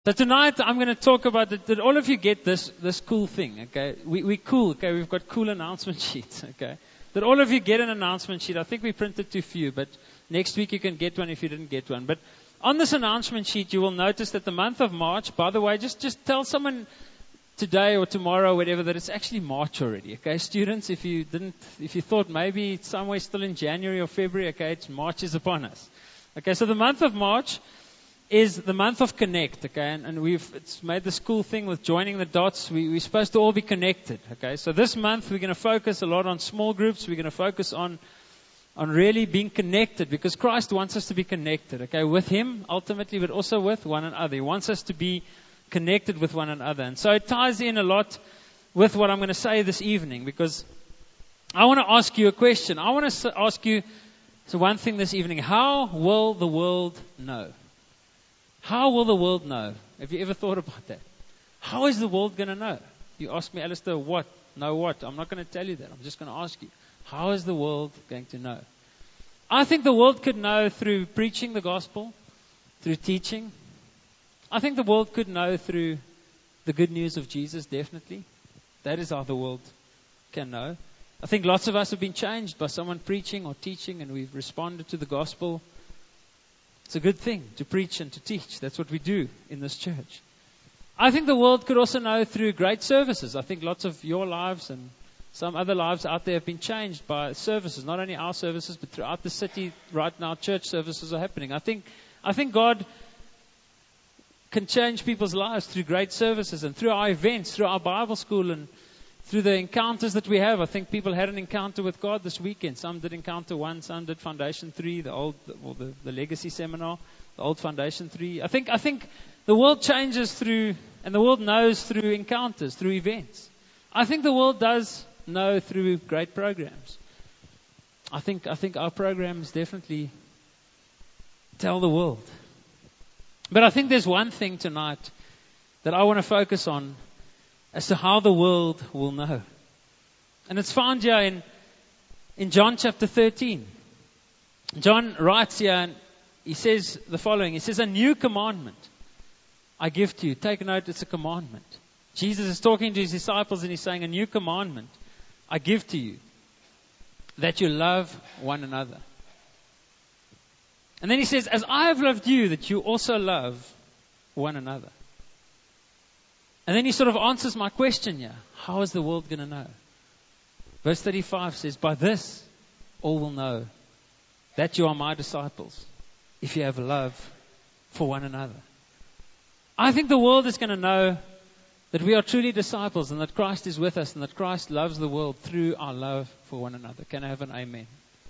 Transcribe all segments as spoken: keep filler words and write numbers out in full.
So tonight I'm going to talk about, did, did all of you get this, this cool thing, okay? We, we cool, okay? We've got cool announcement sheets, okay? Did all of you get an announcement sheet? I think we printed too few, but next week you can get one if you didn't get one. But on this announcement sheet, you will notice that the month of March, by the way, just, just tell someone today or tomorrow or whatever that it's actually March already, okay? Students, if you didn't, if you thought maybe it's somewhere still in January or February, okay, it's March is upon us. Okay, so the month of March is the month of connect, okay, and, and we've it's made this cool thing with joining the dots. We, we're supposed to all be connected, okay. So this month we're going to focus a lot on small groups. We're going to focus on on really being connected because Christ wants us to be connected, okay, with Him ultimately, but also with one another. He wants us to be connected with one another, and so it ties in a lot with what I'm going to say this evening because I want to ask you a question. I want to ask you so one thing this evening: how will the world know? How will the world know? Have you ever thought about that? How is the world going to know? You ask me, Alistair, what? Know what? I'm not going to tell you that. I'm just going to ask you. How is the world going to know? I think the world could know through preaching the gospel, through teaching. I think the world could know through the good news of Jesus, definitely. That is how the world can know. I think lots of us have been changed by someone preaching or teaching, and we've responded to the gospel. It's a good thing to preach and to teach. That's what we do in this church. I think the world could also know through great services. I think lots of your lives and some other lives out there have been changed by services. Not only our services, but throughout the city right now, church services are happening. I think, I think God can change people's lives through great services and through our events, through our Bible school and through the encounters that we have. I think people had an encounter with God this weekend. Some did encounter one, some did Foundation three, the old, or the, the Legacy Seminar, the old Foundation three. I think, I think the world changes through, and the world knows through encounters, through events. I think the world does know through great programs. I think, I think our programs definitely tell the world. But I think there's one thing tonight that I want to focus on as to how the world will know. And it's found here in, in John chapter thirteen. John writes here and he says the following. He says, a new commandment I give to you. Take note, it's a commandment. Jesus is talking to his disciples and he's saying, a new commandment I give to you, that you love one another. And then he says, as I have loved you, that you also love one another. And then he sort of answers my question here. How is the world going to know? Verse thirty-five says, by this all will know that you are my disciples, if you have love for one another. I think the world is going to know that we are truly disciples and that Christ is with us and that Christ loves the world through our love for one another. Can I have an amen?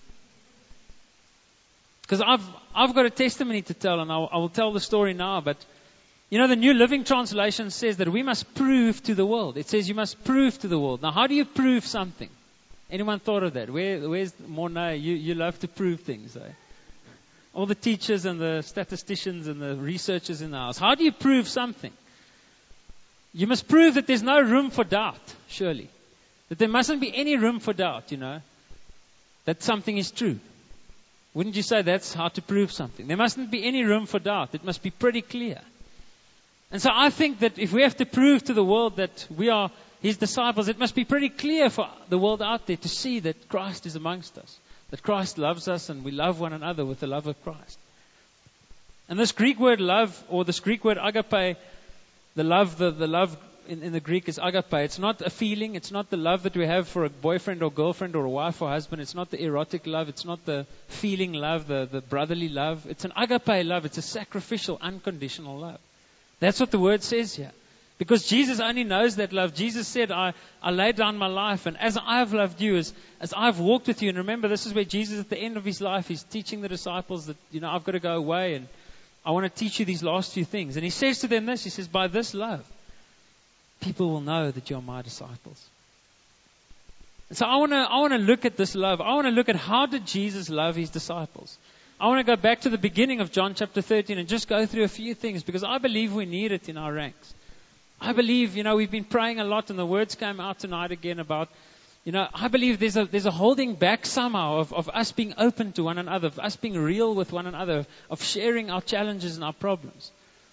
Because I've, I've got a testimony to tell, and I'll, I will tell the story now, but you know, the New Living Translation says that we must prove to the world. It says you must prove to the world. Now, how do you prove something? Anyone thought of that? Where, where's Mornay? You, you love to prove things, eh? All the teachers and the statisticians and the researchers in the house. How do you prove something? You must prove that there's no room for doubt, surely. That there mustn't be any room for doubt, you know, that something is true. Wouldn't you say that's how to prove something? There mustn't be any room for doubt. It must be pretty clear. And so I think that if we have to prove to the world that we are His disciples, it must be pretty clear for the world out there to see that Christ is amongst us. That Christ loves us and we love one another with the love of Christ. And this Greek word love, or this Greek word agape, the love, the, the love in, in the Greek is agape. It's not a feeling. It's not the love that we have for a boyfriend or girlfriend or a wife or husband. It's not the erotic love. It's not the feeling love, the, the brotherly love. It's an agape love. It's a sacrificial, unconditional love. That's what the word says here. Because Jesus only knows that love. Jesus said, I, I laid down my life, and as I have loved you, as, as I've walked with you, and remember, this is where Jesus, at the end of his life, he's teaching the disciples that, you know, I've got to go away, and I want to teach you these last few things. And he says to them this, he says, by this love, people will know that you're my disciples. And so I want to, I want to look at this love. I want to look at how did Jesus love his disciples. I want to go back to the beginning of John chapter thirteen and just go through a few things because I believe we need it in our ranks. I believe, you know, we've been praying a lot and the words came out tonight again about, you know, I believe there's a there's a holding back somehow of, of us being open to one another, of us being real with one another, of sharing our challenges and our problems.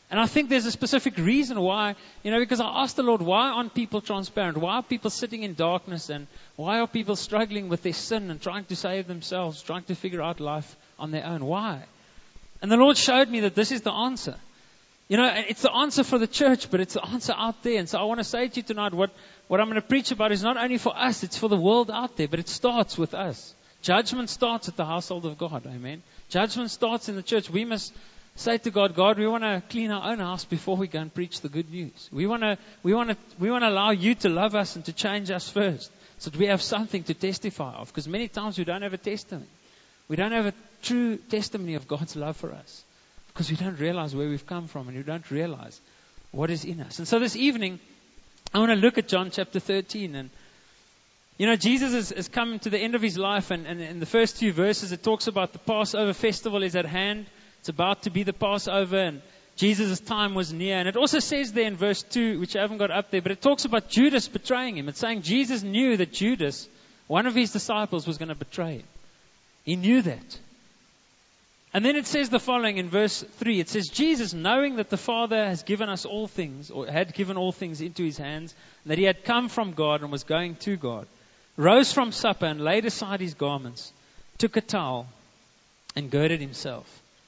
And I think there's a specific reason why, you know, because I asked the Lord, why aren't people transparent? Why are people sitting in darkness? And why are people struggling with their sin and trying to save themselves, trying to figure out life on their own? Why? And the Lord showed me that this is the answer. You know, it's the answer for the church, but it's the answer out there. And so I want to say to you tonight, what, what I'm going to preach about is not only for us, it's for the world out there, but it starts with us. Judgment starts at the household of God. Amen. Judgment starts in the church. We must say to God, God, we want to clean our own house before we go and preach the good news. We want to, we want to, we want to allow you to love us and to change us first, so that we have something to testify of. Because many times we don't have a testimony. We don't have a true testimony of God's love for us, because we don't realize where we've come from and we don't realize what is in us. And so this evening, I want to look at John chapter thirteen. And, you know, Jesus has, has come to the end of his life, and, and in the first few verses it talks about the Passover festival is at hand. It's about to be the Passover, and Jesus' time was near. And it also says there in verse two, which I haven't got up there, but it talks about Judas betraying him. It's saying Jesus knew that Judas, one of his disciples, was going to betray him. He knew that. And then it says the following in verse three. It says, Jesus, knowing that the Father has given us all things, or had given all things into his hands, and that he had come from God and was going to God, rose from supper and laid aside his garments, took a towel, and girded himself.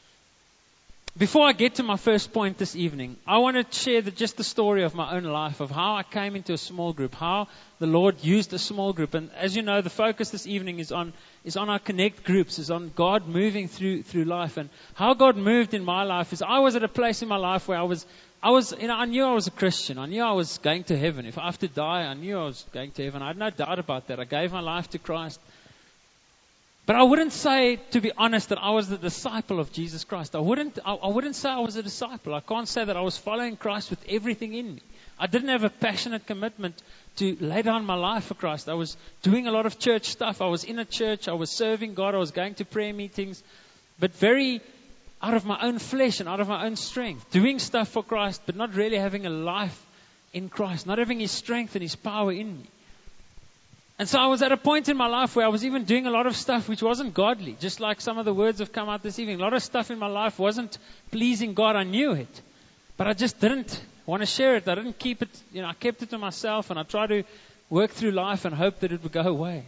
Before I get to my first point this evening, I want to share the, just the story of my own life, of how I came into a small group, how the Lord used a small group. And as you know, the focus this evening is on is on our connect groups, is on God moving through through life. And how God moved in my life is I was at a place in my life where I was, I was, you know, I knew I was a Christian. I knew I was going to heaven. If I have to die, I knew I was going to heaven. I had no doubt about that. I gave my life to Christ. But I wouldn't say, to be honest, that I was the disciple of Jesus Christ. I wouldn't, I, I wouldn't say I was a disciple. I can't say that I was following Christ with everything in me. I didn't have a passionate commitment to lay down my life for Christ. I was doing a lot of church stuff. I was in a church. I was serving God. I was going to prayer meetings. But very out of my own flesh and out of my own strength. Doing stuff for Christ, but not really having a life in Christ. Not having His strength and His power in me. And so I was at a point in my life where I was even doing a lot of stuff which wasn't godly. Just like some of the words have come out this evening. A lot of stuff in my life wasn't pleasing God. I knew it. But I just didn't want to share it. I didn't keep it, you know, I kept it to myself, and I tried to work through life and hope that it would go away.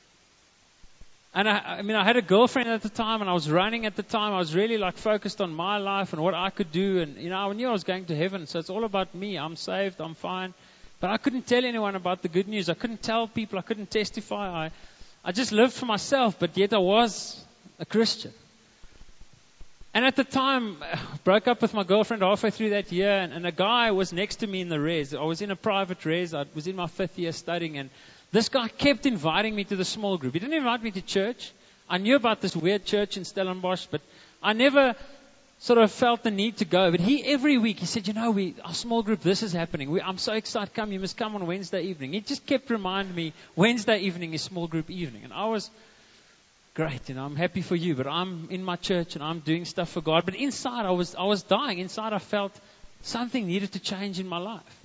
And I, I mean, I had a girlfriend at the time, and I was running at the time. I was really like focused on my life and what I could do. And, you know, I knew I was going to heaven. So it's all about me. I'm saved. I'm fine. But I couldn't tell anyone about the good news. I couldn't tell people. I couldn't testify. I, I just lived for myself, but yet I was a Christian. And at the time, I broke up with my girlfriend halfway through that year, and, and a guy was next to me in the res. I was in a private res. I was in my fifth year studying, and this guy kept inviting me to the small group. He didn't invite me to church. I knew about this weird church in Stellenbosch, but I never sort of felt the need to go. But he, every week, he said, you know, we, our small group, this is happening. We, I'm so excited. Come, you must come on Wednesday evening. He just kept reminding me, Wednesday evening is small group evening. And I was, great, you know, I'm happy for you, but I'm in my church and I'm doing stuff for God. But inside, I was, I was dying. Inside, I felt something needed to change in my life.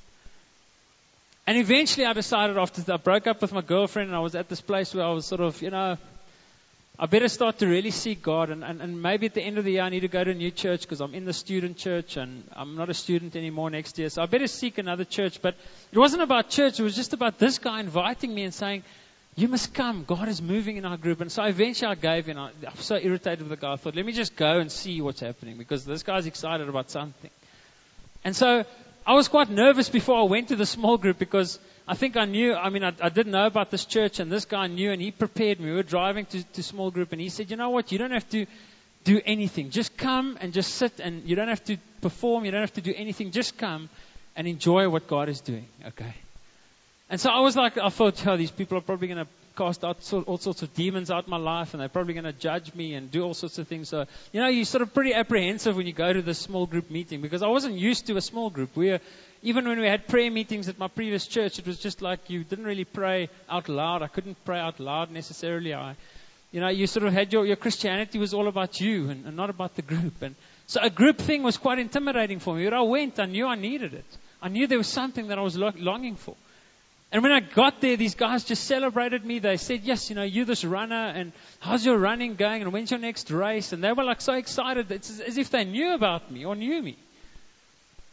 And eventually, I decided after I broke up with my girlfriend, and I was at this place where I was sort of, you know, I better start to really seek God. And, and, and maybe at the end of the year, I need to go to a new church because I'm in the student church and I'm not a student anymore next year. So I better seek another church. But it wasn't about church. It was just about this guy inviting me and saying, you must come. God is moving in our group. And so eventually I gave in. I, I'm so irritated with the guy. I thought, let me just go and see what's happening because this guy's excited about something. And so I was quite nervous before I went to the small group because I think I knew, I mean, I, I didn't know about this church, and this guy knew, and he prepared me. We were driving to, to small group, and he said, you know what, you don't have to do anything. Just come and just sit, and you don't have to perform. You don't have to do anything. Just come and enjoy what God is doing, okay? And so I was like, I thought, oh, these people are probably going to cast out all sorts of demons out of my life, and they're probably going to judge me and do all sorts of things. So, you know, you're sort of pretty apprehensive when you go to this small group meeting because I wasn't used to a small group. We were, even when we had prayer meetings at my previous church, it was just like you didn't really pray out loud. I couldn't pray out loud necessarily. I, you know, you sort of had your, your Christianity was all about you and, and not about the group. And so a group thing was quite intimidating for me. But I went, I knew I needed it. I knew there was something that I was lo- longing for. And when I got there, these guys just celebrated me. They said, yes, you know, you're this runner, and how's your running going, and when's your next race? And they were like so excited. It's as if they knew about me or knew me.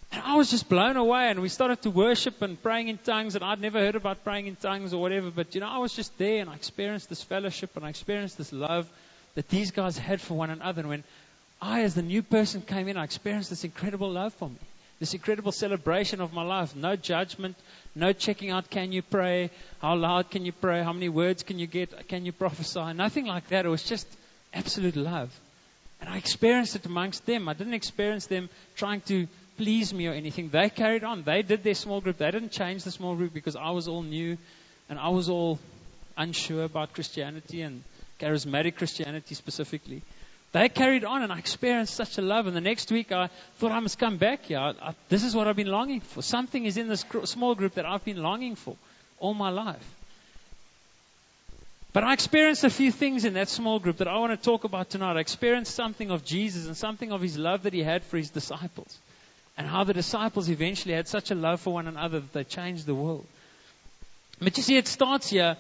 And I was just blown away, and we started to worship and praying in tongues, and I'd never heard about praying in tongues or whatever, but you know, I was just there, and I experienced this fellowship, and I experienced this love that these guys had for one another. And when I, as the new person, came in, I experienced this incredible love for me, this incredible celebration of my life. No judgment, no checking out, can you pray, how loud can you pray, how many words can you get, can you prophesy, nothing like that. It was just absolute love. And I experienced it amongst them. I didn't experience them trying to please me or anything. They carried on. They did their small group. They didn't change the small group because I was all new and I was all unsure about Christianity and charismatic Christianity specifically. They carried on, and I experienced such a love. And the next week I thought, I must come back here. I, I, this is what I've been longing for. Something is in this gr- small group that I've been longing for all my life. But I experienced a few things in that small group that I want to talk about tonight. I experienced something of Jesus and something of His love that He had for His disciples. And how the disciples eventually had such a love for one another that they changed the world. But you see, it starts here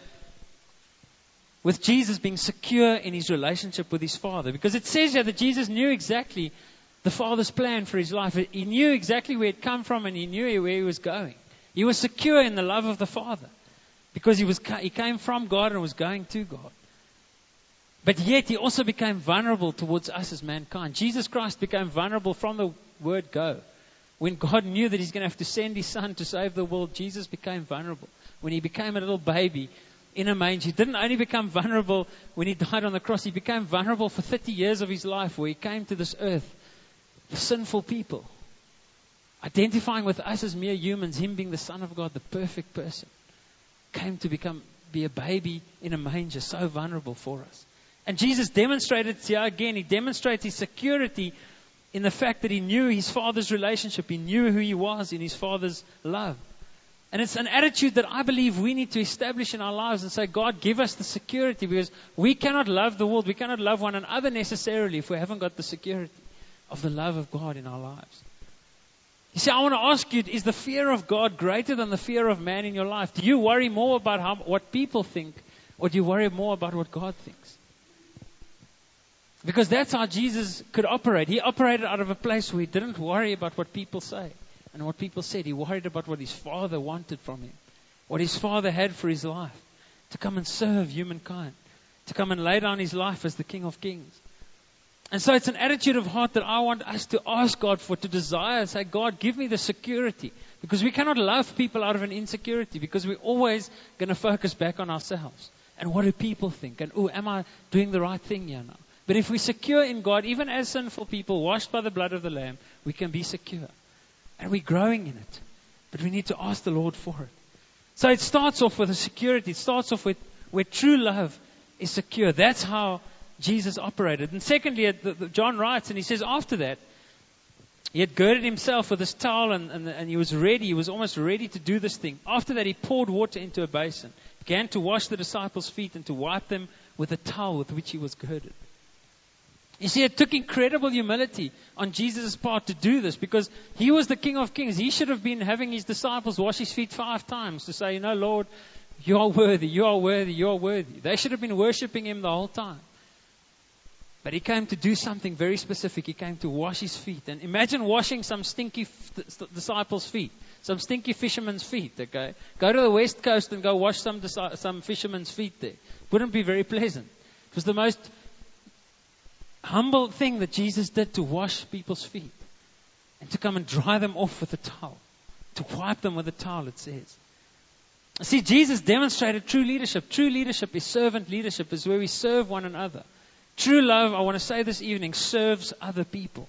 with Jesus being secure in His relationship with His Father. Because it says here that Jesus knew exactly the Father's plan for His life. He knew exactly where it come from, and He knew where He was going. He was secure in the love of the Father. Because he was he came from God and was going to God. But yet He also became vulnerable towards us as mankind. Jesus Christ became vulnerable from the word go. When God knew that He's going to have to send His Son to save the world, Jesus became vulnerable. When He became a little baby in a manger, He didn't only become vulnerable when He died on the cross. He became vulnerable for thirty years of His life, where He came to this earth for sinful people, identifying with us as mere humans. Him being the Son of God, the perfect person, came to become be a baby in a manger, so vulnerable for us. And Jesus demonstrated here again. He demonstrates His security in the fact that He knew His Father's relationship. He knew who He was in His Father's love. And it's an attitude that I believe we need to establish in our lives and say, God, give us the security, because we cannot love the world. We cannot love one another necessarily if we haven't got the security of the love of God in our lives. You see, I want to ask you, is the fear of God greater than the fear of man in your life? Do you worry more about how, what people think, or do you worry more about what God thinks? Because that's how Jesus could operate. He operated out of a place where He didn't worry about what people say and what people said. He worried about what His Father wanted from Him, what His Father had for His life, to come and serve humankind, to come and lay down His life as the King of Kings. And so it's an attitude of heart that I want us to ask God for, to desire, say, God, give me the security. Because we cannot love people out of an insecurity, because we're always going to focus back on ourselves. And what do people think? And, oh, am I doing the right thing here now? But if we're secure in God, even as sinful people, washed by the blood of the Lamb, we can be secure. And we're growing in it. But we need to ask the Lord for it. So it starts off with a security. It starts off with where true love is secure. That's how Jesus operated. And secondly, the, the, John writes, and he says after that, he had girded himself with his towel, and, and, and he was ready. He was almost ready to do this thing. After that, he poured water into a basin, began to wash the disciples' feet and to wipe them with a towel with which he was girded. You see, it took incredible humility on Jesus' part to do this, because He was the King of Kings. He should have been having His disciples wash His feet five times to say, you know, Lord, You are worthy, You are worthy, You are worthy. They should have been worshiping Him the whole time. But He came to do something very specific. He came to wash His feet. And imagine washing some stinky f- disciples' feet, some stinky fishermen's feet, okay? Go to the West Coast and go wash some, some fishermen's feet there. Wouldn't be very pleasant. It was the most humble thing that Jesus did, to wash people's feet and to come and dry them off with a towel, to wipe them with a towel, it says. See, Jesus demonstrated true leadership. True leadership is servant leadership, is where we serve one another. True love, I want to say this evening, serves other people.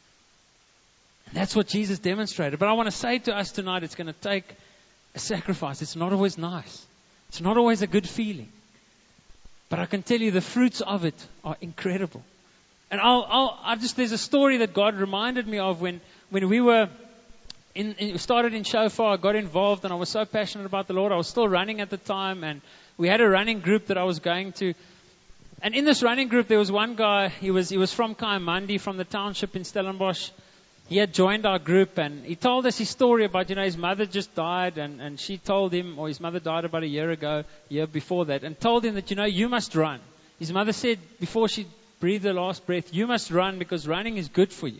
And that's what Jesus demonstrated. But I want to say to us tonight, it's going to take a sacrifice. It's not always nice. It's not always a good feeling. But I can tell you the fruits of it are incredible. And I'll, I'll, I just, there's a story that God reminded me of when, when we were in, in, started in Shofar. I got involved, and I was so passionate about the Lord. I was still running at the time, and we had a running group that I was going to. And in this running group, there was one guy. He was, he was from Kaimandi, from the township in Stellenbosch. He had joined our group, and he told us his story about, you know, his mother just died, and, and she told him, or his mother died about a year ago, year before that, and told him that, you know, you must run. His mother said before she breathe the last breath, you must run, because running is good for you.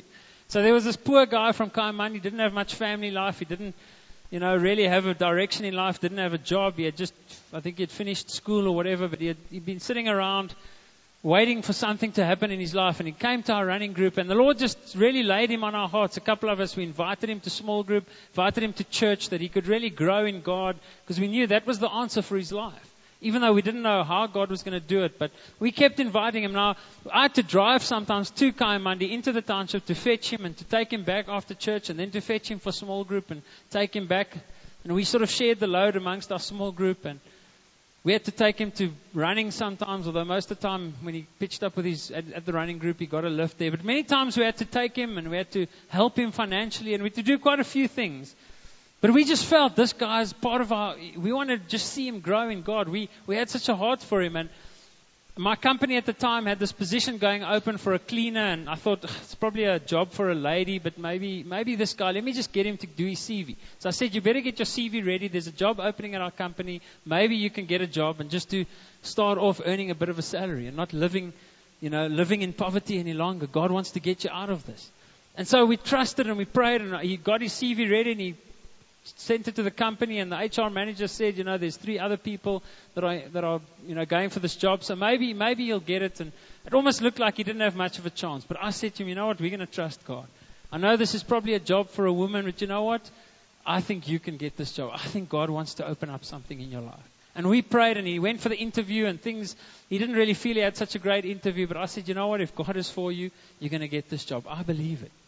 So there was this poor guy from Kaiman. He didn't have much family life. He didn't, you know, really have a direction in life. Didn't have a job. He had just, I think he had finished school or whatever, but he had he'd been sitting around waiting for something to happen in his life. And he came to our running group, and the Lord just really laid him on our hearts. A couple of us, we invited him to small group, invited him to church, that he could really grow in God, because we knew that was the answer for his life. Even though we didn't know how God was going to do it, but we kept inviting him. Now, I had to drive sometimes to Kaiamandi into the township to fetch him and to take him back after church, and then to fetch him for small group and take him back. And we sort of shared the load amongst our small group, and we had to take him to running sometimes, although most of the time when he pitched up with his at, at the running group, he got a lift there. But many times we had to take him and we had to help him financially, and we had to do quite a few things. But we just felt this guy is part of our, we wanted to just see him grow in God. We we had such a heart for him. And my company at the time had this position going open for a cleaner, and I thought it's probably a job for a lady, but maybe maybe this guy, let me just get him to do his C V. So I said, you better get your C V ready. There's a job opening at our company. Maybe you can get a job, and just to start off earning a bit of a salary and not living, you know, living in poverty any longer. God wants to get you out of this. And so we trusted and we prayed, and he got his C V ready, and he sent it to the company, and the H R manager said, you know, there's three other people that are, that are, you know, going for this job. So maybe, maybe he'll get it. And it almost looked like he didn't have much of a chance. But I said to him, you know what? We're going to trust God. I know this is probably a job for a woman, but you know what? I think you can get this job. I think God wants to open up something in your life. And we prayed, and he went for the interview, and things, he didn't really feel he had such a great interview. But I said, you know what? If God is for you, you're going to get this job. I believe it.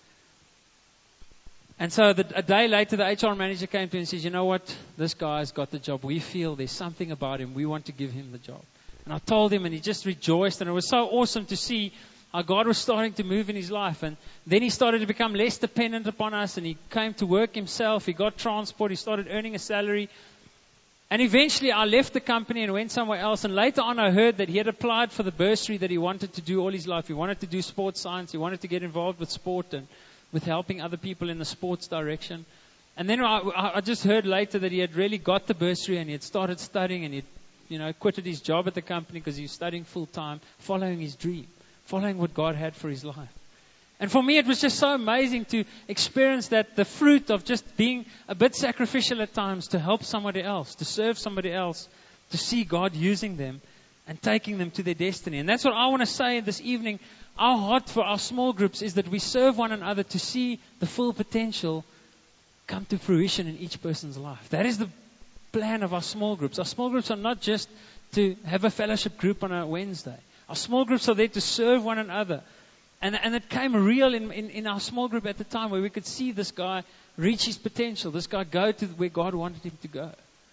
And so the, a day later, the H R manager came to him and says, you know what? This guy's got the job. We feel there's something about him. We want to give him the job. And I told him, and he just rejoiced. And it was so awesome to see how God was starting to move in his life. And then he started to become less dependent upon us. And he came to work himself. He got transport. He started earning a salary. And eventually I left the company and went somewhere else. And later on I heard that he had applied for the bursary that he wanted to do all his life. He wanted to do sports science. He wanted to get involved with sport and with helping other people in the sports direction. And then I, I just heard later that he had really got the bursary, and he had started studying, and he had, you know, quitted his job at the company because he was studying full time, following his dream, following what God had for his life. And for me, it was just so amazing to experience that, the fruit of just being a bit sacrificial at times to help somebody else, to serve somebody else, to see God using them and taking them to their destiny. And that's what I want to say this evening. Our heart for our small groups is that we serve one another to see the full potential come to fruition in each person's life. That is the plan of our small groups. Our small groups are not just to have a fellowship group on a Wednesday. Our small groups are there to serve one another. And, and it came real in, in, in our small group at the time, where we could see this guy reach his potential, this guy go to where God wanted him to go.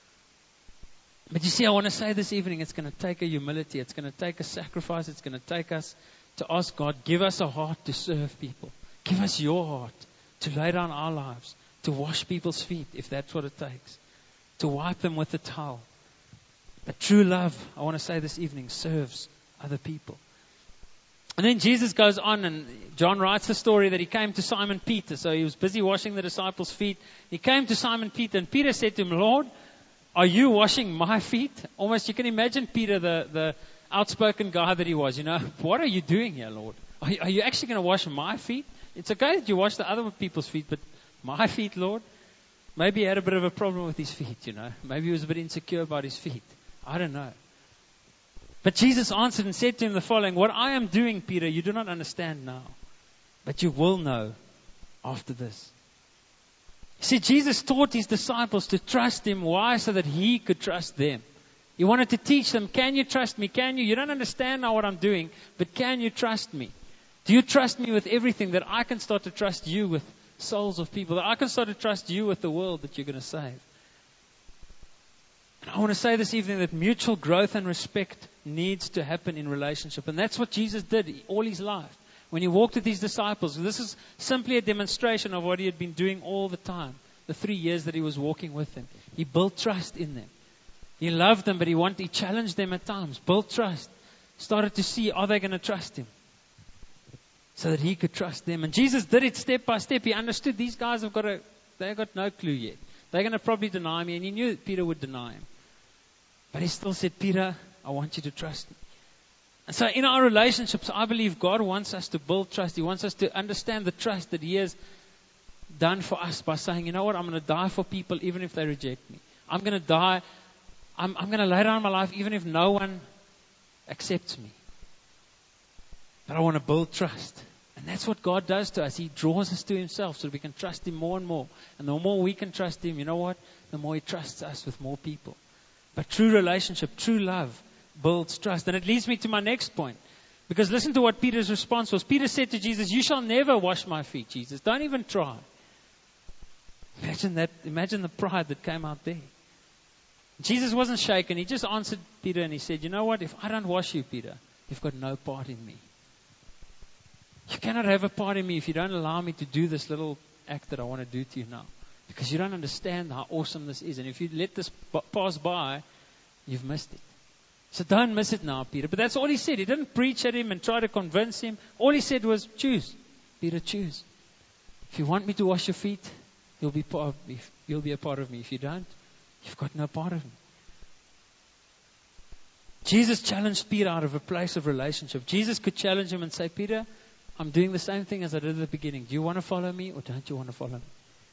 But you see, I want to say this evening, it's going to take a humility. It's going to take a sacrifice. It's going to take us to ask God, give us a heart to serve people. Give us your heart to lay down our lives, to wash people's feet, if that's what it takes, to wipe them with a towel. But true love, I want to say this evening, serves other people. And then Jesus goes on, and John writes the story that he came to Simon Peter. So he was busy washing the disciples' feet. He came to Simon Peter, and Peter said to him, Lord, are you washing my feet? Almost, you can imagine Peter, the, the outspoken guy that he was, you know, what are you doing here, Lord? Are you, are you actually going to wash my feet? It's okay that you wash the other people's feet, but my feet, Lord? Maybe he had a bit of a problem with his feet, you know. Maybe he was a bit insecure about his feet. I don't know. But Jesus answered and said to him the following, what I am doing, Peter, you do not understand now, but you will know after this. See, Jesus taught his disciples to trust him. Why? So that he could trust them. He wanted to teach them, can you trust me? Can you? You don't understand now what I'm doing, but can you trust me? Do you trust me with everything, that I can start to trust you with souls of people, that I can start to trust you with the world that you're going to save? And I want to say this evening that mutual growth and respect needs to happen in relationship. And that's what Jesus did all his life. When he walked with his disciples, this is simply a demonstration of what he had been doing all the time, the three years that he was walking with them. He built trust in them. He loved them, but he wanted, he challenged them at times, built trust, started to see, are they going to trust him? So that he could trust them. And Jesus did it step by step. He understood these guys have got a, they've got no clue yet. They're going to probably deny me. And he knew that Peter would deny him. But he still said, Peter, I want you to trust me. And so in our relationships, I believe God wants us to build trust. He wants us to understand the trust that He has done for us by saying, you know what, I'm going to die for people even if they reject me. I'm going to die. I'm, I'm going to lay down my life even if no one accepts me. But I want to build trust. And that's what God does to us. He draws us to Himself so that we can trust Him more and more. And the more we can trust Him, you know what? The more He trusts us with more people. But true relationship, true love builds trust. And it leads me to my next point. Because listen to what Peter's response was. Peter said to Jesus, you shall never wash my feet, Jesus. Don't even try. Imagine that. Imagine the pride that came out there. Jesus wasn't shaken. He just answered Peter and he said, you know what? If I don't wash you, Peter, you've got no part in me. You cannot have a part in me if you don't allow me to do this little act that I want to do to you now. Because you don't understand how awesome this is. And if you let this pass by, you've missed it. So don't miss it now, Peter. But that's all he said. He didn't preach at him and try to convince him. All he said was, choose. Peter, choose. If you want me to wash your feet, you'll be part of me. You'll be a part of me. If you don't, you've got no part of me. Jesus challenged Peter out of a place of relationship. Jesus could challenge him and say, Peter, I'm doing the same thing as I did at the beginning. Do you want to follow me or don't you want to follow me?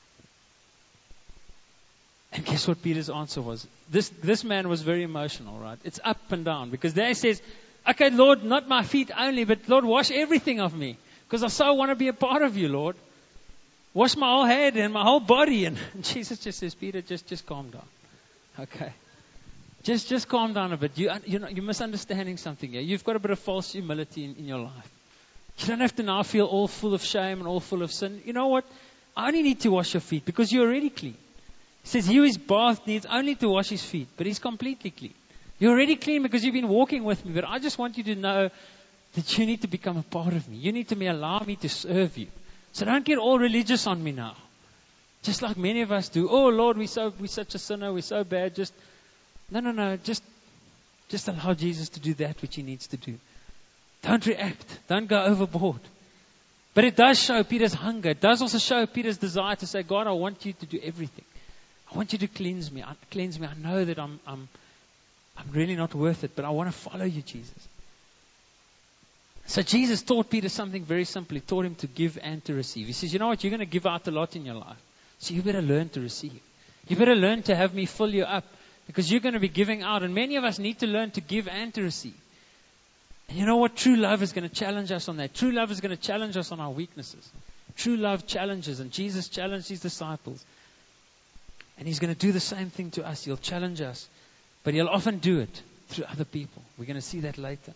And guess what Peter's answer was? This this man was very emotional, right? It's up and down. Because there he says, okay, Lord, not my feet only, but Lord, wash everything of me. Because I so want to be a part of you, Lord. Wash my whole head and my whole body. And, and Jesus just says, Peter, just, just calm down. Okay. Just just calm down a bit. You, you're, not, you're misunderstanding something here. You've got a bit of false humility in, in your life. You don't have to now feel all full of shame and all full of sin. You know what? I only need to wash your feet because you're already clean. He says, he who is bathed needs only to wash his feet, but he's completely clean. You're already clean because you've been walking with me, but I just want you to know that you need to become a part of me. You need to be, allow me to serve you. So don't get all religious on me now. Just like many of us do. Oh, Lord, we're, so, we're such a sinner. We're so bad. Just, no, no, no. Just, just allow Jesus to do that which He needs to do. Don't react. Don't go overboard. But it does show Peter's hunger. It does also show Peter's desire to say, God, I want you to do everything. I want you to cleanse me. Cleanse me. I know that I'm, I'm, I'm really not worth it, but I want to follow you, Jesus. So Jesus taught Peter something very simple. He taught him to give and to receive. He says, you know what? You're going to give out a lot in your life. So you better learn to receive. You better learn to have me fill you up because you're going to be giving out. And many of us need to learn to give and to receive. And you know what? True love is going to challenge us on that. True love is going to challenge us on our weaknesses. True love challenges. And Jesus challenged His disciples. And He's going to do the same thing to us. He'll challenge us. But He'll often do it through other people. We're going to see that later.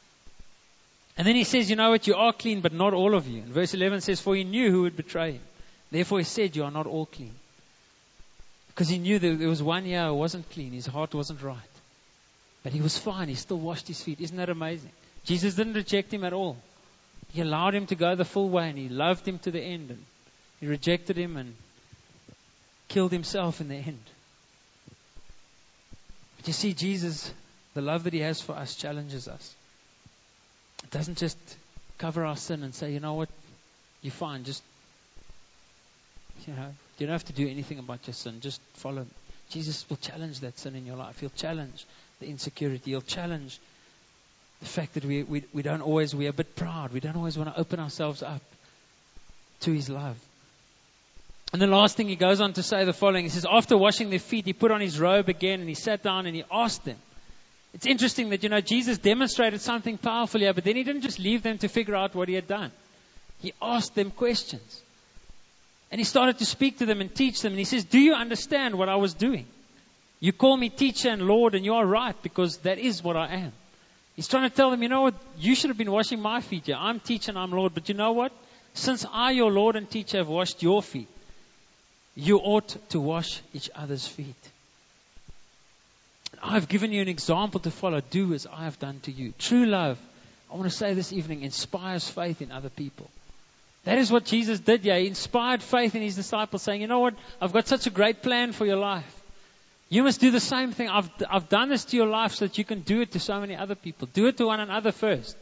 And then He says, you know what? You are clean, but not all of you. And verse eleven says, for He knew who would betray Him. Therefore He said, you are not all clean. Because He knew that there was one here who wasn't clean. His heart wasn't right. But he was fine. He still washed his feet. Isn't that amazing? Jesus didn't reject him at all. He allowed him to go the full way and He loved him to the end. And He rejected him and killed Himself in the end. But you see, Jesus, the love that He has for us challenges us. It doesn't just cover our sin and say, you know what, you're fine. Just, you know, you don't have to do anything about your sin. Just follow me. Jesus will challenge that sin in your life. He'll challenge the insecurity. He'll challenge the fact that we, we, we don't always, we're a bit proud. We don't always want to open ourselves up to His love. And the last thing He goes on to say the following. He says, after washing their feet, He put on His robe again and He sat down and He asked them. It's interesting that, you know, Jesus demonstrated something powerful here, but then He didn't just leave them to figure out what He had done. He asked them questions. And He started to speak to them and teach them. And He says, do you understand what I was doing? You call me teacher and Lord, and you are right, because that is what I am. He's trying to tell them, you know what? You should have been washing my feet here. I'm teacher and I'm Lord. But you know what? Since I, your Lord and teacher, have washed your feet, you ought to wash each other's feet. I've given you an example to follow. Do as I have done to you. True love, I want to say this evening, inspires faith in other people. That is what Jesus did here. He inspired faith in His disciples, saying, you know what? I've got such a great plan for your life. You must do the same thing. I've, I've done this to your life so that you can do it to so many other people. Do it to one another first.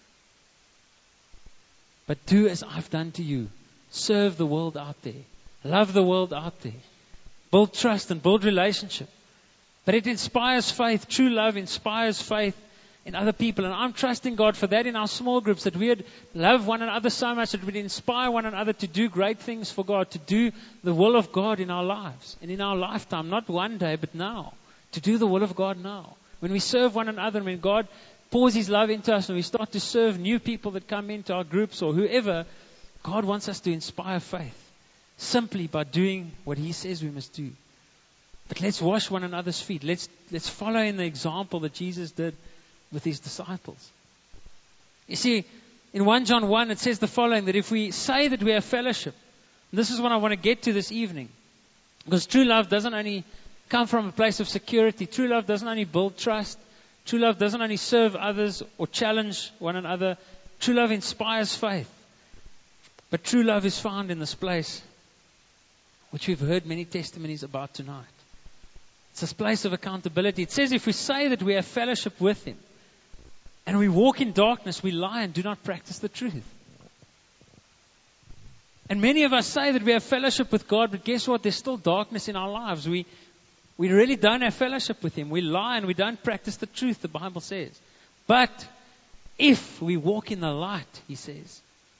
But do as I've done to you. Serve the world out there. Love the world out there. Build trust and build relationship. But it inspires faith. True love inspires faith in other people. And I'm trusting God for that in our small groups, that we would love one another so much that we'd inspire one another to do great things for God, to do the will of God in our lives and in our lifetime, not one day, but now, to do the will of God now. When we serve one another, and when God pours His love into us and we start to serve new people that come into our groups or whoever, God wants us to inspire faith simply by doing what He says we must do. But let's wash one another's feet. Let's, let's follow in the example that Jesus did with His disciples. You see, in First John one, it says the following, that if we say that we have fellowship, and this is what I want to get to this evening, because true love doesn't only come from a place of security. True love doesn't only build trust. True love doesn't only serve others or challenge one another. True love inspires faith. But true love is found in this place, which we've heard many testimonies about tonight. It's this place of accountability. It says if we say that we have fellowship with Him and we walk in darkness, we lie and do not practice the truth. And many of us say that we have fellowship with God, but guess what? There's still darkness in our lives. We we really don't have fellowship with Him. We lie and we don't practice the truth, the Bible says. But if we walk in the light, He says,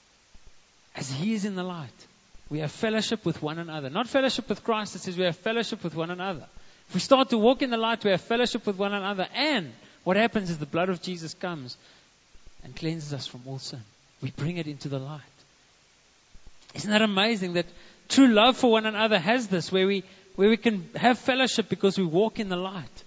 as He is in the light, we have fellowship with one another. Not fellowship with Christ, it says we have fellowship with one another. If we start to walk in the light, we have fellowship with one another. And what happens is the blood of Jesus comes and cleanses us from all sin. We bring it into the light. Isn't that amazing that true love for one another has this, where we where we can have fellowship because we walk in the light.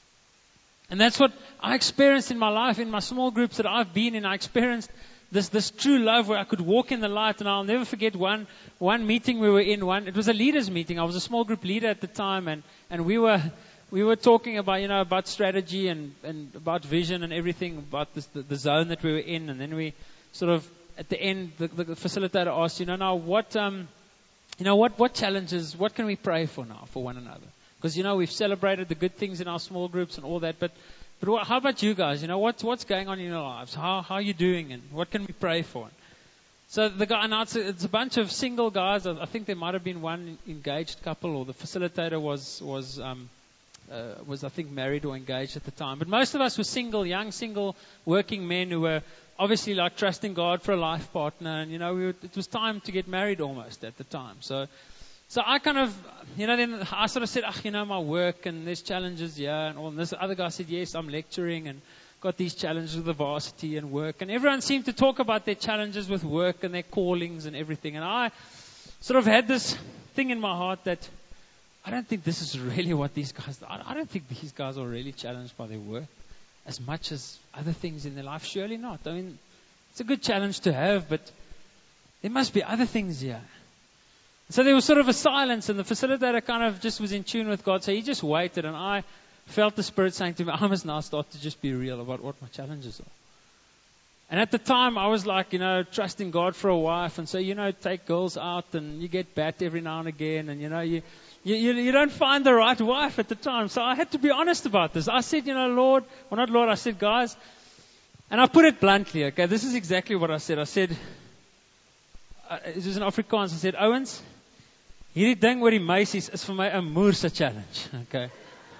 And that's what I experienced in my life, in my small groups that I've been in. I experienced this this true love where I could walk in the light. And I'll never forget one one meeting we were in. One it was a leaders meeting. I was a small group leader at the time, and, and we were we were talking about you know about strategy and, and about vision and everything about this, the, the zone that we were in. And then we sort of at the end, the, the facilitator asked, you know, now what um you know what what challenges, what can we pray for now for one another? Because you know we've celebrated the good things in our small groups and all that, but. But what, how about you guys? You know, what's, what's going on in your lives? How, how are you doing? And what can we pray for? So the guy, and it's a, it's a bunch of single guys. I, I think there might have been one engaged couple, or the facilitator was, was, um, uh, was I think married or engaged at the time. But most of us were single, young, single, working men who were obviously like trusting God for a life partner. And, you know, we were, it was time to get married almost at the time. So, So I kind of, you know, then I sort of said, ah, you know, my work and there's challenges, yeah, and all. And this other guy said, yes, I'm lecturing and got these challenges with the varsity and work. And everyone seemed to talk about their challenges with work and their callings and everything. And I sort of had this thing in my heart that I don't think this is really what these guys, I, I don't think these guys are really challenged by their work as much as other things in their life. Surely not. I mean, it's a good challenge to have, but there must be other things here. So there was sort of a silence, and the facilitator kind of just was in tune with God. So he just waited, and I felt the Spirit saying to me, I must now start to just be real about what my challenges are. And at the time, I was like, you know, trusting God for a wife. And so, you know, take girls out, and you get bat every now and again. And, you know, you, you, you, you don't find the right wife at the time. So I had to be honest about this. I said, you know, Lord, well, not Lord, I said, guys, and I put it bluntly, okay, this is exactly what I said. I said, uh, it was in Afrikaans, I said, Owens, hierdie ding oor die meisies is vir my 'n moerse challenge, okay?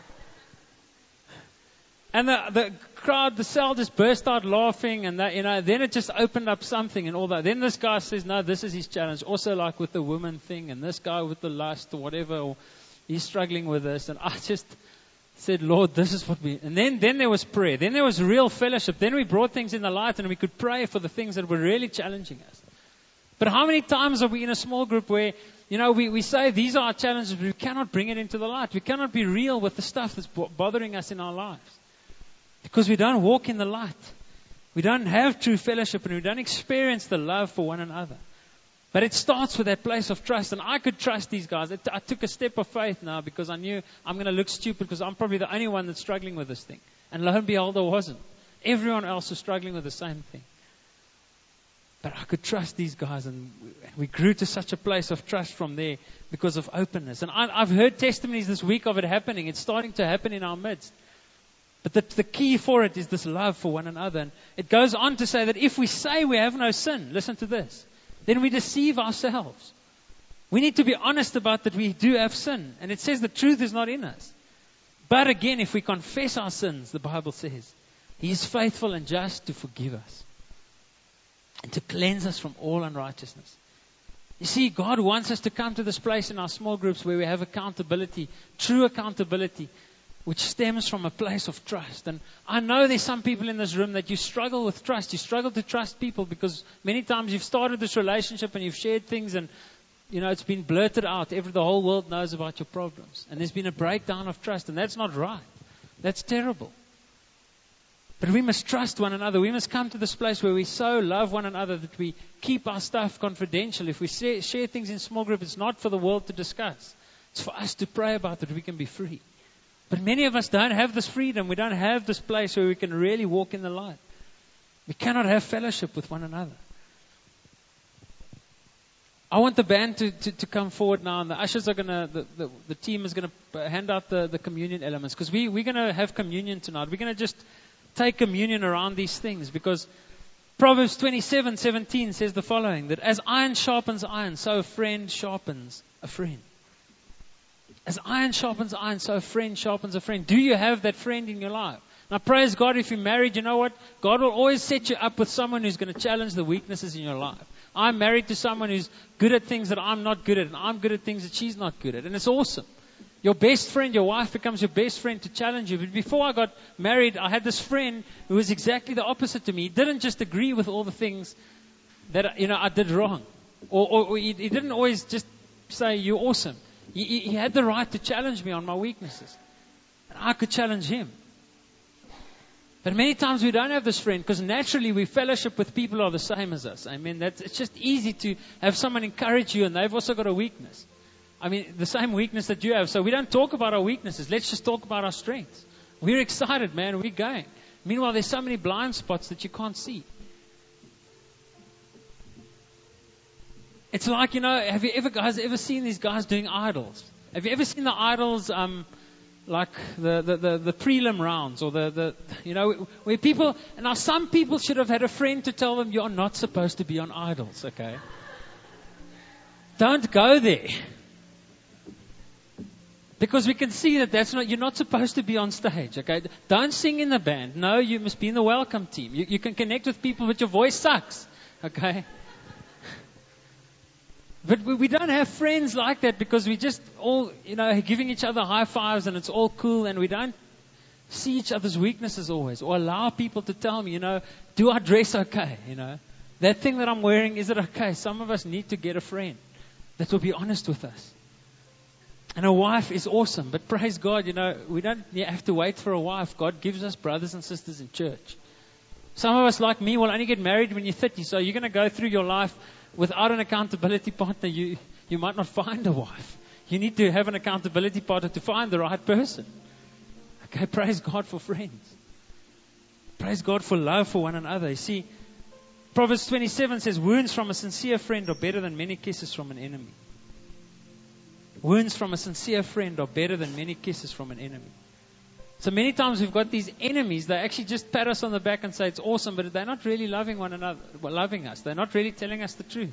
And the, the crowd, the cell just burst out laughing, and that, you know, then it just opened up something and all that. Then this guy says, no, this is his challenge. Also like with the woman thing, and this guy with the lust or whatever, or he's struggling with this. And I just said, Lord, this is what we, and then, then there was prayer. Then there was real fellowship. Then we brought things in the light, and we could pray for the things that were really challenging us. But how many times are we in a small group where, you know, we, we say these are our challenges, but we cannot bring it into the light. We cannot be real with the stuff that's bothering us in our lives. Because we don't walk in the light. We don't have true fellowship, and we don't experience the love for one another. But it starts with that place of trust. And I could trust these guys. It, I took a step of faith now because I knew I'm going to look stupid because I'm probably the only one that's struggling with this thing. And lo and behold, I wasn't. Everyone else was struggling with the same thing. But I could trust these guys, and we grew to such a place of trust from there because of openness. And I, I've heard testimonies this week of it happening. It's starting to happen in our midst. But the, the key for it is this love for one another. And it goes on to say that if we say we have no sin, listen to this, then we deceive ourselves. We need to be honest about that we do have sin. And it says the truth is not in us. But again, if we confess our sins, the Bible says, He is faithful and just to forgive us and to cleanse us from all unrighteousness. You see, God wants us to come to this place in our small groups where we have accountability, true accountability, which stems from a place of trust. And I know there's some people in this room that you struggle with trust. You struggle to trust people because many times you've started this relationship and you've shared things and, you know, it's been blurted out. Every, the whole world knows about your problems. And there's been a breakdown of trust, and that's not right. That's terrible. But we must trust one another. We must come to this place where we so love one another that we keep our stuff confidential. If we share, share things in small group, it's not for the world to discuss. It's for us to pray about that we can be free. But many of us don't have this freedom. We don't have this place where we can really walk in the light. We cannot have fellowship with one another. I want the band to, to, to come forward now, and the ushers are going to, the, the, the team is going to hand out the, the communion elements, because we, we're going to have communion tonight. We're going to just take communion around these things, because Proverbs twenty-seven seventeen says the following, that as iron sharpens iron, so a friend sharpens a friend. As iron sharpens iron, so a friend sharpens a friend. Do you have that friend in your life? Now, praise God, if you're married, you know what? God will always set you up with someone who's going to challenge the weaknesses in your life. I'm married to someone who's good at things that I'm not good at, and I'm good at things that she's not good at. And it's awesome. Your best friend, your wife becomes your best friend to challenge you. But before I got married, I had this friend who was exactly the opposite to me. He didn't just agree with all the things that, you know, I did wrong. Or, or, or he, he didn't always just say, you're awesome. He, he, he had the right to challenge me on my weaknesses. And I could challenge him. But many times we don't have this friend, because naturally we fellowship with people who are the same as us. I mean, that's, it's just easy to have someone encourage you, and they've also got a weakness. I mean, the same weakness that you have. So we don't talk about our weaknesses. Let's just talk about our strengths. We're excited, man. We're going. Meanwhile, there's so many blind spots that you can't see. It's like, you know, have you ever guys ever seen these guys doing idols? Have you ever seen the idols, um, like the, the, the, the prelim rounds, or the, the, you know, where people, and now some people should have had a friend to tell them, you're not supposed to be on idols, okay? Don't go there. Because we can see that that's not, you're not supposed to be on stage, okay? Don't sing in the band. No, you must be in the welcome team. You, you can connect with people, but your voice sucks, okay? But we, we don't have friends like that, because we just all, you know, giving each other high fives and it's all cool, and we don't see each other's weaknesses always, or allow people to tell me, you know, do I dress okay? You know, that thing that I'm wearing, is it okay? Some of us need to get a friend that will be honest with us. And a wife is awesome, but praise God, you know, we don't have to wait for a wife. God gives us brothers and sisters in church. Some of us, like me, will only get married when you're thirty, so you're going to go through your life without an accountability partner. You, you might not find a wife. You need to have an accountability partner to find the right person. Okay, praise God for friends. Praise God for love for one another. You see, Proverbs twenty-seven says, wounds from a sincere friend are better than many kisses from an enemy. Wounds from a sincere friend are better than many kisses from an enemy. So many times we've got these enemies, they actually just pat us on the back and say it's awesome, but they're not really loving one another, loving us. They're not really telling us the truth.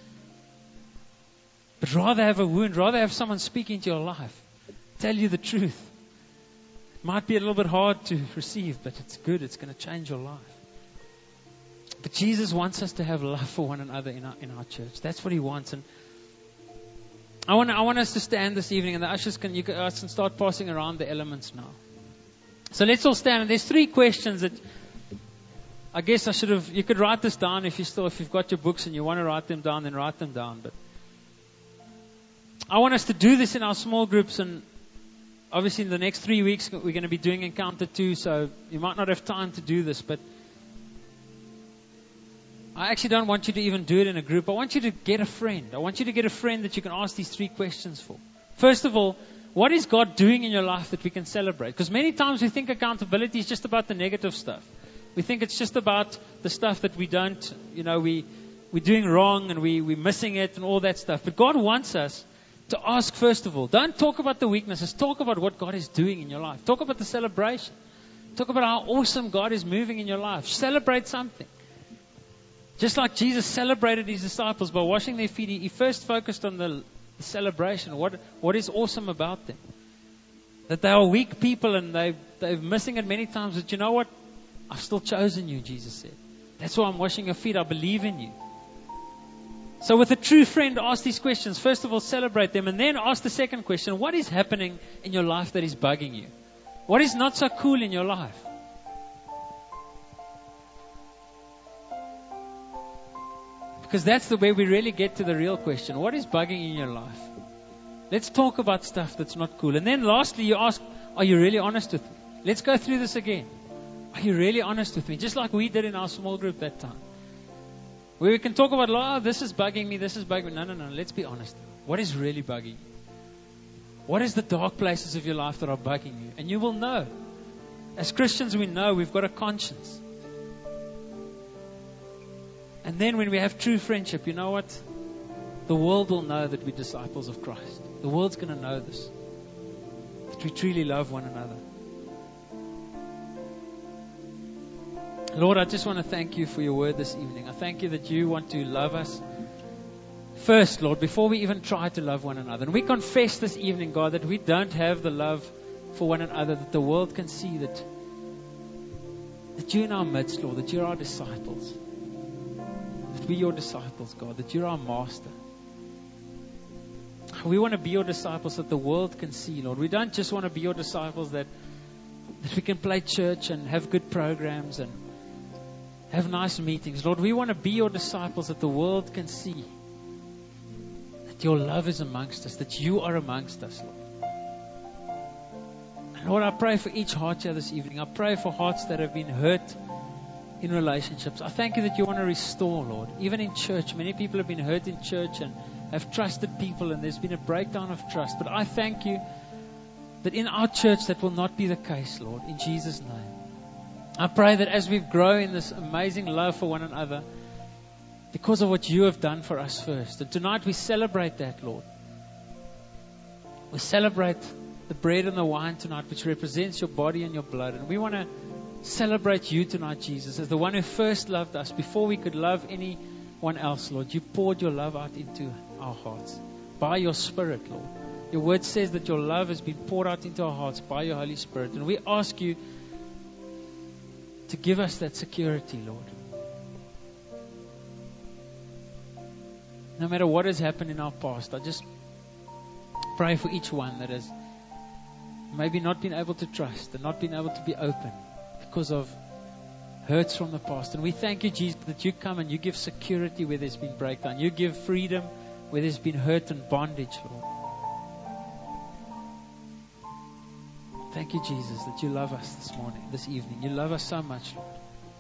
But rather have a wound, rather have someone speak into your life, tell you the truth. It might be a little bit hard to receive, but it's good. It's going to change your life. But Jesus wants us to have love for one another in our, in our church. That's what He wants. And I want, I want us to stand this evening, and the ushers can, you guys can start passing around the elements now. So let's all stand. And there's three questions that I guess I should have, you could write this down if you still, if you've got your books and you want to write them down, then write them down. But I want us to do this in our small groups, and obviously in the next three weeks we're going to be doing Encounter two, so you might not have time to do this, but I actually don't want you to even do it in a group. I want you to get a friend. I want you to get a friend that you can ask these three questions for. First of all, what is God doing in your life that we can celebrate? Because many times we think accountability is just about the negative stuff. We think it's just about the stuff that we don't, you know, we, we're doing wrong and we, we're missing it and all that stuff. But God wants us to ask first of all. Don't talk about the weaknesses. Talk about what God is doing in your life. Talk about the celebration. Talk about how awesome God is moving in your life. Celebrate something. Just like Jesus celebrated His disciples by washing their feet, He first focused on the The celebration, what what is awesome about them. That they are weak people and they, they're missing it many times. But you know what? I've still chosen you, Jesus said. That's why I'm washing your feet. I believe in you. So with a true friend, ask these questions. First of all, celebrate them. And then ask the second question. What is happening in your life that is bugging you? What is not so cool in your life? Because that's the way we really get to the real question. What is bugging in your life? Let's talk about stuff that's not cool. And then lastly, you ask, are you really honest with me? Let's go through this again. Are you really honest with me? Just like we did in our small group that time. Where we can talk about, oh, this is bugging me, this is bugging me. No, no, no. Let's be honest. What is really bugging you? What is the dark places of your life that are bugging you? And you will know. As Christians, we know we've got a conscience. And then when we have true friendship, you know what? The world will know that we're disciples of Christ. The world's going to know this. That we truly love one another. Lord, I just want to thank you for your word this evening. I thank you that you want to love us first, Lord, before we even try to love one another. And we confess this evening, God, that we don't have the love for one another, that the world can see that, that you're in our midst, Lord, that you're our disciples. That we're your disciples, God, that you're our master. We want to be your disciples that the world can see, Lord. We don't just want to be your disciples that, that we can play church and have good programs and have nice meetings. Lord, we want to be your disciples that the world can see that your love is amongst us, that you are amongst us, Lord. And Lord, I pray for each heart here this evening. I pray for hearts that have been hurt in relationships. I thank you that you want to restore, Lord. Even in church, many people have been hurt in church and have trusted people, and there's been a breakdown of trust. But I thank you that in our church that will not be the case, Lord, in Jesus' name. I pray that as we grow in this amazing love for one another, because of what you have done for us first, and tonight we celebrate that, Lord. We celebrate the bread and the wine tonight, which represents your body and your blood. And we want to celebrate you tonight, Jesus, as the one who first loved us before we could love anyone else, Lord. You poured your love out into our hearts by your Spirit, Lord. Your word says that your love has been poured out into our hearts by your Holy Spirit. And we ask you to give us that security, Lord. No matter what has happened in our past, I just pray for each one that has maybe not been able to trust and not been able to be open because of hurts from the past. And we thank you, Jesus, that you come and you give security where there's been breakdown. You give freedom where there's been hurt and bondage, Lord. Thank you, Jesus, that you love us this morning, this evening. You love us so much, Lord.